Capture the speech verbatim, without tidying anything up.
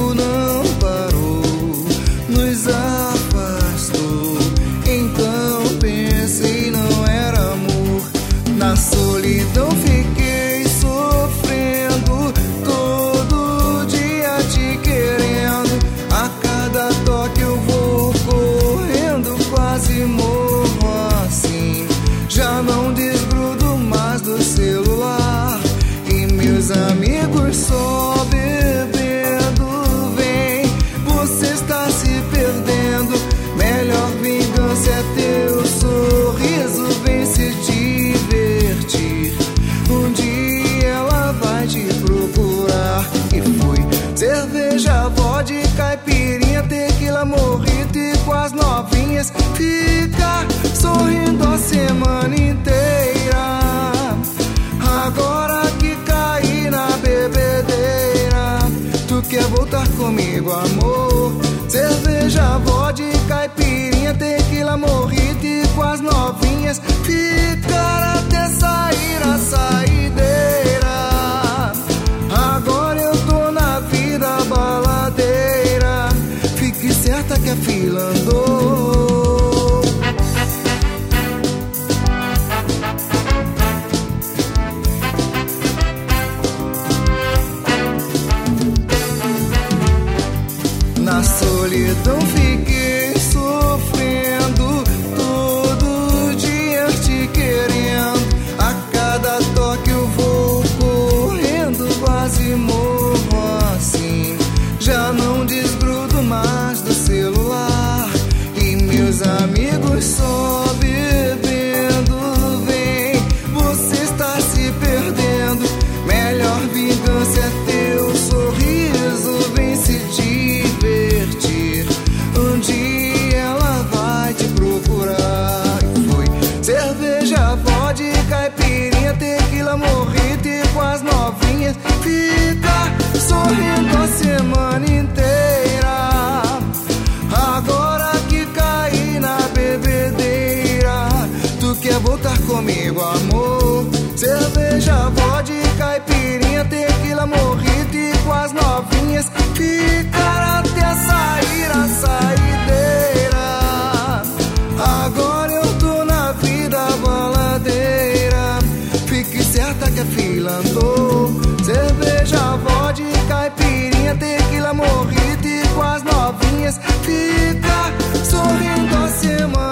tempo não parou, nos afastou. Então pensei, não era amor. Na solidão fiquei sofrendo, todo dia te querendo. A cada toque eu vou correndo, quase morro assim. Já não desgrudo mais do celular, e meus amigos só bebendo. Vem, você está se perdendo. Melhor vingança é teu sorriso. Vem se divertir, um dia ela vai te procurar. E foi cerveja, vodka, caipirinha, tequila, morrito e com as novinhas. Fica sorrindo a semana inteira. Agora que caí na bebedeira, tu quer voltar comigo, amor? Cerveja, vodka, caipirinha, tequila, morrito e com as novinhas. Ficar até sair a saideira. Agora eu tô na vida baladeira. Fique certa que a fila andou. Na solidão fiquei sofrendo, todo dia te querendo. A cada toque eu vou correndo, quase morro assim. Já não desgrudo mais do celular, e meus amigos só bebendo. Vem, você está se perdendo. Melhor vingança é teu sorriso. Vem se divertir, um dia ela vai te procurar. E foi cerveja, vodka, caipirinha, tequila, morrito e com as novinhas. Fica sorrindo a semana inteira. Agora que caí na bebedeira, tu quer voltar comigo, amor? Cerveja, vodka, caipirinha, tequila, morrito e com as novinhas. Ficar até sair a saideira. Agora eu tô na vida baladeira. Fique certa que a fila andou. Cerveja, vodka, caipirinha, tequila, morrito e com as novinhas. Fica sorrindo a semana